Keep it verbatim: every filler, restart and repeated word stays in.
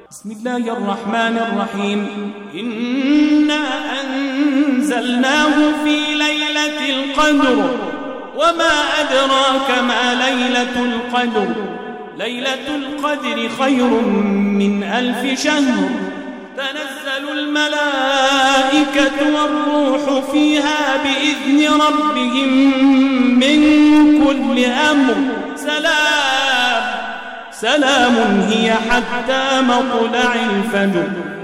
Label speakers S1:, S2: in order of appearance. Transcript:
S1: بسم الله الرحمن الرحيم. إنا أنزلناه في ليلة القدر وما أدراك ما ليلة القدر ليلة القدر خير من ألف شهر تنزل الملائكة والروح فيها بإذن ربهم من كل أمر سلام سلام هي حتى مطلع الفجر.